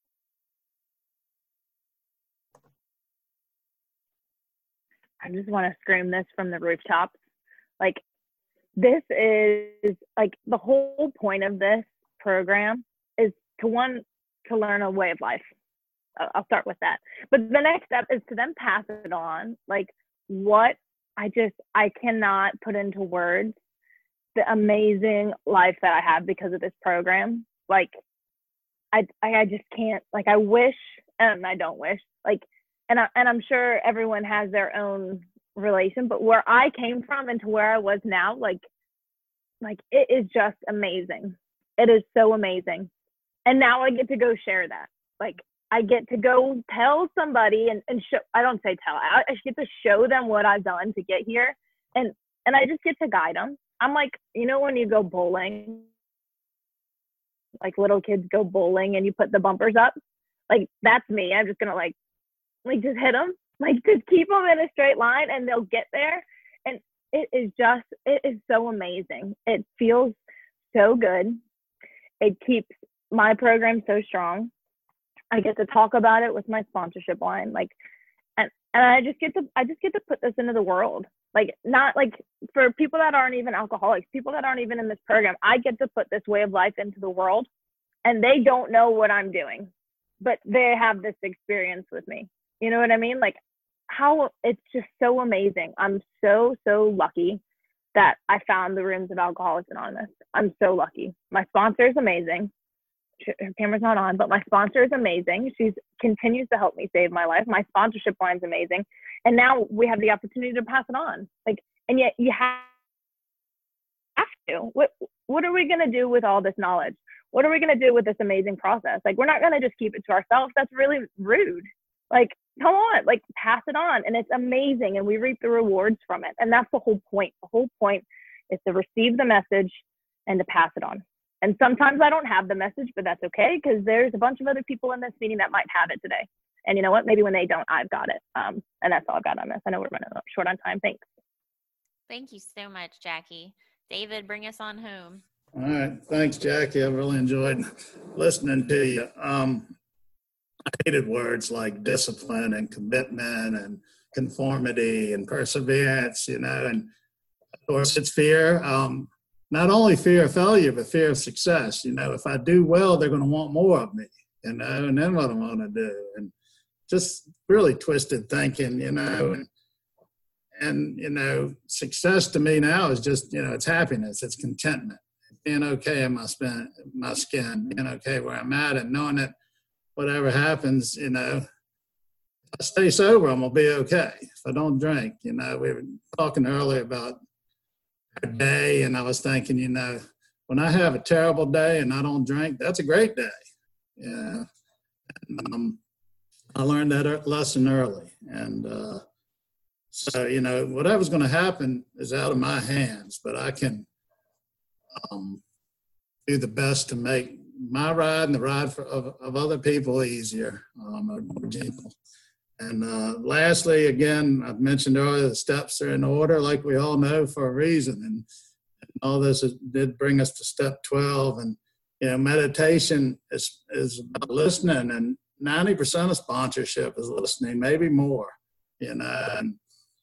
I just want to scream this from the rooftops. Like, this is, like, the whole point of this program is to learn a way of life. I'll start with that. But the next step is to then pass it on. Like, what I cannot put into words the amazing life that I have because of this program. Like, I just can't, like, I wish, and I don't wish, like, and I'm sure everyone has their own relation, but where I came from and to where I was now, like it is just amazing. It is so amazing. And now I get to go share that. Like, I get to go tell somebody and show, I don't say tell, I get to show them what I've done to get here. And I just get to guide them. I'm like, you know, when you go bowling, like little kids go bowling and you put the bumpers up, like that's me. I'm just gonna like just hit them, like just keep them in a straight line and they'll get there. And it is so amazing. It feels so good. It keeps my program so strong. I get to talk about it with my sponsorship line, like, and I just get to put this into the world. Like, not like for people that aren't even alcoholics, people that aren't even in this program, I get to put this way of life into the world, and they don't know what I'm doing, but they have this experience with me. You know what I mean? Like, how it's just so amazing. I'm so lucky that I found the rooms of Alcoholics Anonymous. I'm so lucky. My sponsor is amazing. Her camera's not on, but my sponsor is amazing. She continues to help me save my life. My sponsorship line's amazing. And now we have the opportunity to pass it on. Like, and yet you have to. What are we going to do with all this knowledge? What are we going to do with this amazing process? Like, we're not going to just keep it to ourselves. That's really rude. Like, come on, like, pass it on. And it's amazing. And we reap the rewards from it. And that's the whole point. The whole point is to receive the message and to pass it on. And sometimes I don't have the message, but that's okay, because there's a bunch of other people in this meeting that might have it today. And you know what? Maybe when they don't, I've got it. And that's all I've got on this. I know we're running short on time. Thanks. Thank you so much, Jackie. David, bring us on home. All right. Thanks, Jackie. I really enjoyed listening to you. I hated words like discipline and commitment and conformity and perseverance, you know, and of course it's fear. Not only fear of failure, but fear of success. You know, if I do well, they're going to want more of me, you know, and then what I want to do. And just really twisted thinking, you know, and, you know, success to me now is just, you know, it's happiness, it's contentment, being okay in my skin, being okay where I'm at, and knowing that whatever happens, you know, if I stay sober, I'm going to be okay. If I don't drink, you know, we were talking earlier about our day, and I was thinking, you know, when I have a terrible day and I don't drink, that's a great day. Yeah. And, I learned that lesson early. And so, you know, whatever's going to happen is out of my hands, but I can do the best to make my ride and the ride of other people easier, more gentle. And lastly, again, I've mentioned earlier, the steps are in order, like we all know, for a reason. And all this did bring us to step 12. And, you know, meditation is about listening, and 90% of sponsorship is listening, maybe more, you know, and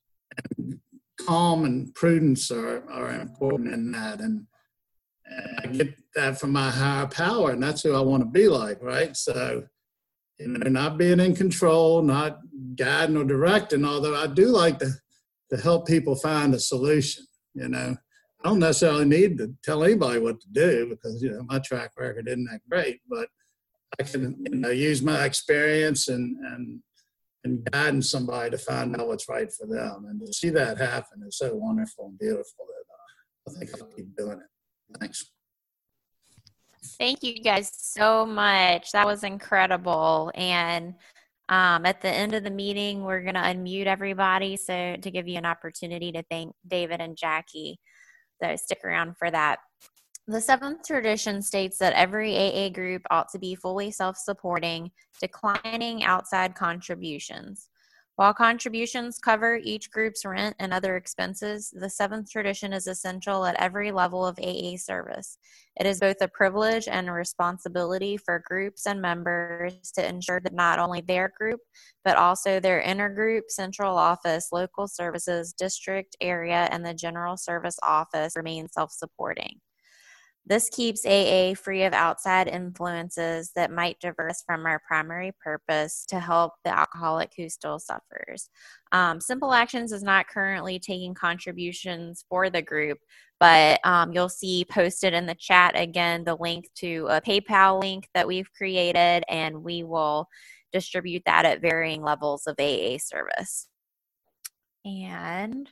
calm and prudence are important in that. And I get that from my higher power, and that's who I want to be like, right? So, you know, not being in control, not guiding or directing, although I do like to help people find a solution. You know, I don't necessarily need to tell anybody what to do, because, you know, my track record isn't that great, but I can, you know, use my experience and guiding somebody to find out what's right for them. And to see that happen is so wonderful and beautiful that I think I'll keep doing it. Thanks. Thank you guys so much. That was incredible. And at the end of the meeting, we're going to unmute everybody so to give you an opportunity to thank David and Jackie. So stick around for that. The seventh tradition states that every AA group ought to be fully self-supporting, declining outside contributions. While contributions cover each group's rent and other expenses, the seventh tradition is essential at every level of AA service. It is both a privilege and a responsibility for groups and members to ensure that not only their group, but also their intergroup, central office, local services, district, area, and the general service office remain self-supporting. This keeps AA free of outside influences that might divert us from our primary purpose to help the alcoholic who still suffers. Simple Actions is not currently taking contributions for the group, but you'll see posted in the chat again the link to a PayPal link that we've created, and we will distribute that at varying levels of AA service. And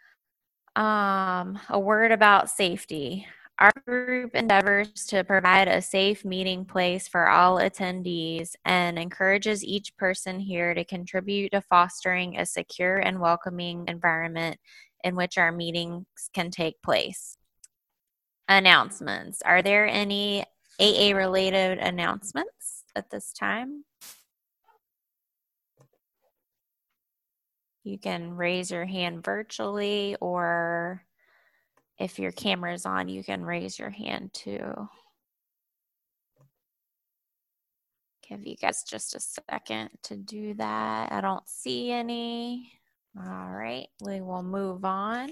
a word about safety. Our group endeavors to provide a safe meeting place for all attendees and encourages each person here to contribute to fostering a secure and welcoming environment in which our meetings can take place. Announcements. Are there any AA-related announcements at this time? You can raise your hand virtually, or if your camera's on, you can raise your hand too. Give you guys just a second to do that. I don't see any. All right, we will move on.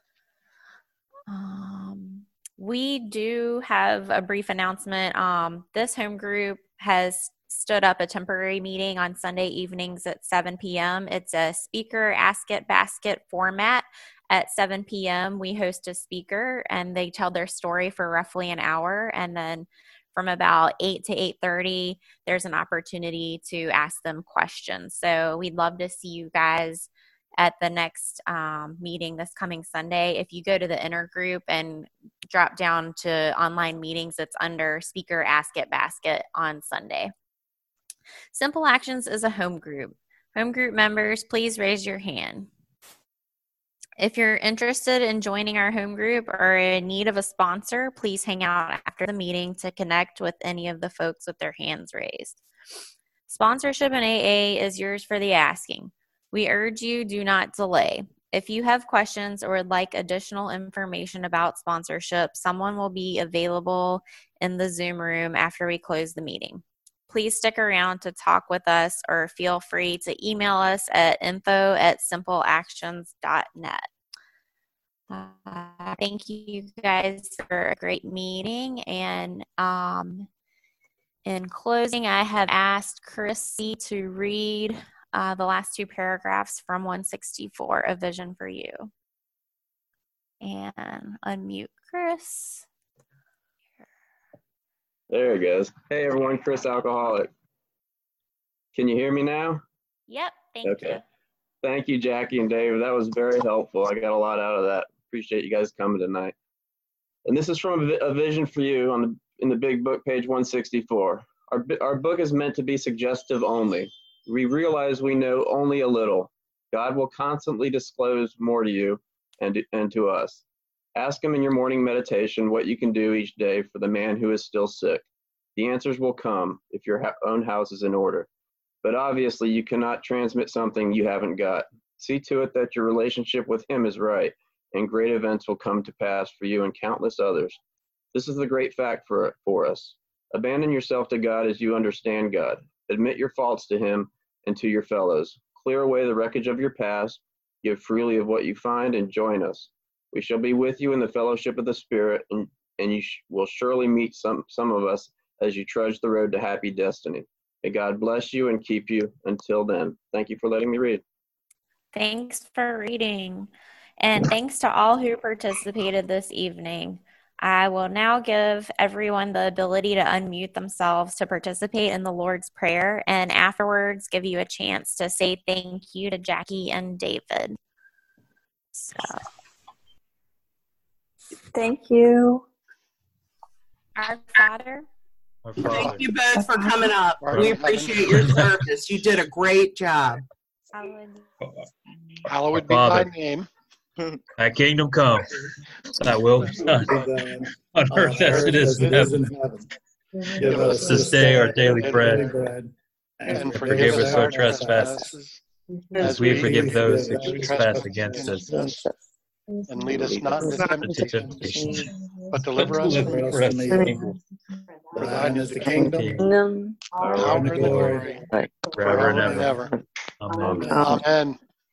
We do have a brief announcement. This home group has stood up a temporary meeting on Sunday evenings at 7 p.m. It's a speaker ask it basket format. At 7 p.m. we host a speaker and they tell their story for roughly an hour, and then from about 8 to 8:30 there's an opportunity to ask them questions. So we'd love to see you guys at the next meeting this coming Sunday. If you go to the inner group and drop down to online meetings, it's under speaker ask it basket on Sunday. Simple Actions is a home group. Home group members, please raise your hand. If you're interested in joining our home group or in need of a sponsor, please hang out after the meeting to connect with any of the folks with their hands raised. Sponsorship in AA is yours for the asking. We urge you, do not delay. If you have questions or would like additional information about sponsorship, someone will be available in the Zoom room after we close the meeting. Please stick around to talk with us, or feel free to email us at info@simpleactions.net. Thank you guys for a great meeting. And in closing, I have asked Chrissy to read the last two paragraphs from 164, A Vision for You. And unmute Chris. There it goes. Hey everyone, Chris Alcoholic. Can you hear me now? Yep, thank you. Thank you, Jackie and Dave. That was very helpful. I got a lot out of that. Appreciate you guys coming tonight. And this is from A Vision for You in the big book, page 164. Our book is meant to be suggestive only. We realize we know only a little. God will constantly disclose more to you and to us. Ask him in your morning meditation what you can do each day for the man who is still sick. The answers will come if your own house is in order. But obviously, you cannot transmit something you haven't got. See to it that your relationship with him is right, and great events will come to pass for you and countless others. This is the great fact for us. Abandon yourself to God as you understand God. Admit your faults to him and to your fellows. Clear away the wreckage of your past. Give freely of what you find and join us. We shall be with you in the fellowship of the Spirit, and you will surely meet some of us as you trudge the road to happy destiny. May God bless you and keep you until then. Thank you for letting me read. Thanks for reading. And thanks to all who participated this evening. I will now give everyone the ability to unmute themselves to participate in the Lord's Prayer, and afterwards give you a chance to say thank you to Jackie and David. So. Thank you. Our Father. Thank you both for coming up. We appreciate your service. You did a great job. Hallowed be thy name. Thy kingdom come. Thy will be done on earth as it is in heaven. Give us this day our daily bread, and forgive us our trespasses, as we forgive those who trespass against us. And lead us not into temptation, but deliver us from evil. For thine is the kingdom, the power, and the glory, forever and ever. Amen. Amen.